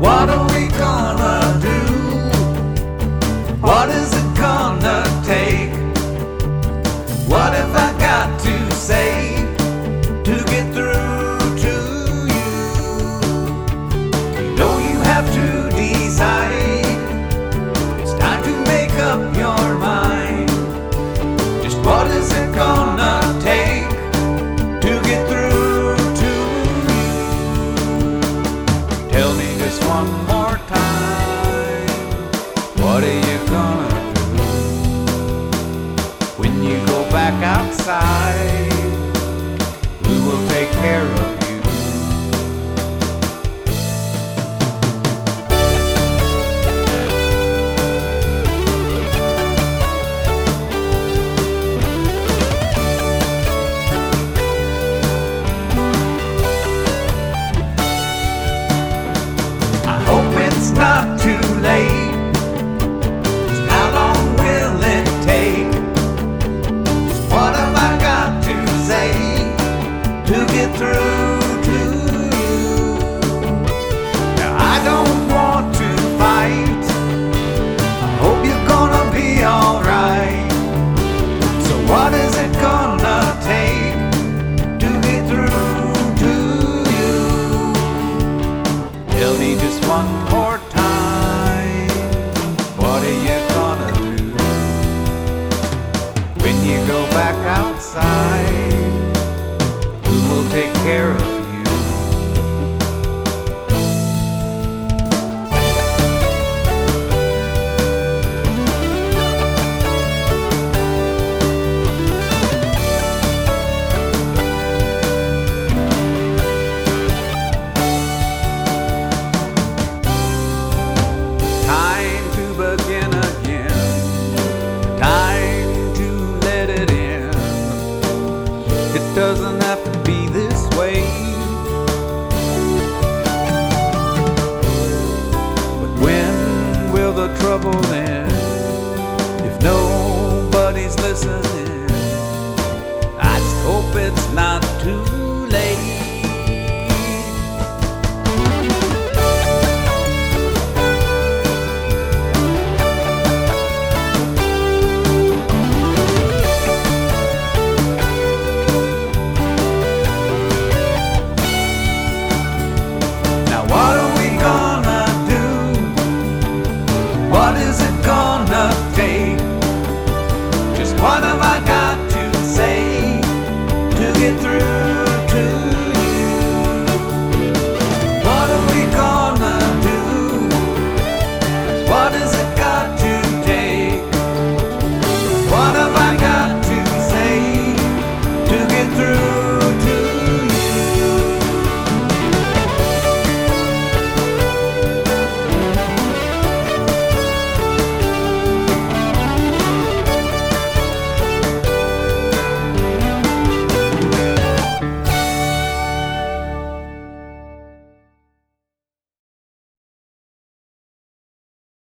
What are we gonna do? What is it gonna take? What have I got to say to get through to you? You know you have to decide. It's time to make up your mind. Just what is it gonna take to get through to you? Tell me just one more time. What are you gonna do when you go back outside? Who will take care of you? I hope it's not too late. How long will it take? What have I got to say to get through to you? Now I don't want to fight. I hope you're gonna be alright. So what is it gonna take to get through to you? Tell me just one more time. What are you gonna do when you go back outside?